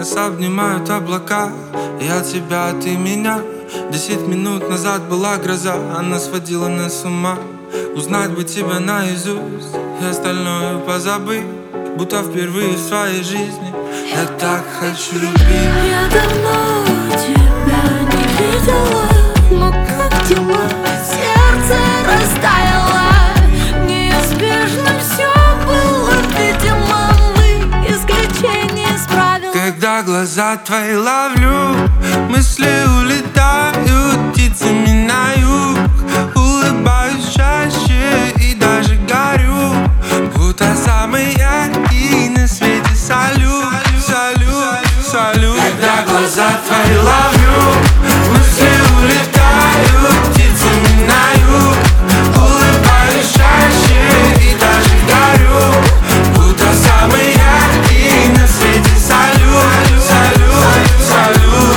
Нас обнимают облака, я тебя, ты меня. 10 минут назад была гроза, она сводила нас с ума. Узнать бы тебя наизусть и остальное позабыть, будто впервые в своей жизни я так хочу любить. Я давно тебя не видела, но как дела? Сердце растаяло, неизбежно все было, видимо, мы исключение из правил. Когда глаза твои ловлю, мысли улетают птицами на юг. Улыбаюсь чаще и даже горю, будто самый яркий на свете салют, салют, салют. Когда глаза твои ловлю, мысли улетают птицами на юг. Улыбаюсь чаще и даже горю, будто самый яркий на свете салют, салют,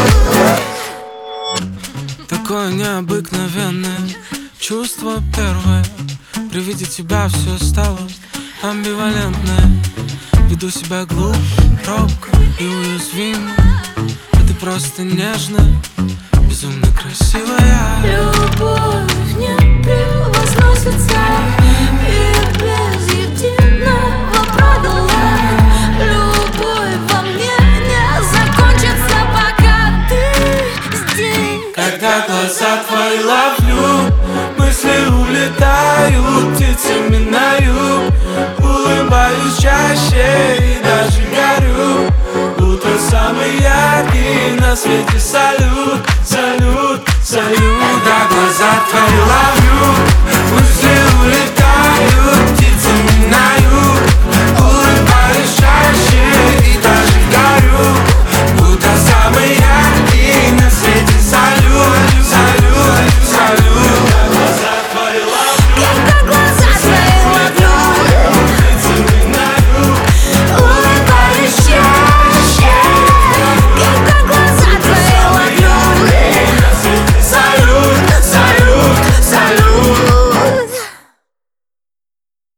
салют. Такое необыкновенное чувство первое. При виде тебя все стало амбивалентное. Веду себя глупо, робко и уязвимо, а ты просто нежная, безумно красивая. Любовь не превозносится и без единого правила. Любовь во мне не закончится, пока ты здесь. Когда глаза твои ловлю, мысли улетают птицами на юг. Улыбаюсь чаще и даже горю, будто самый яркий на свете салют, салют, салют.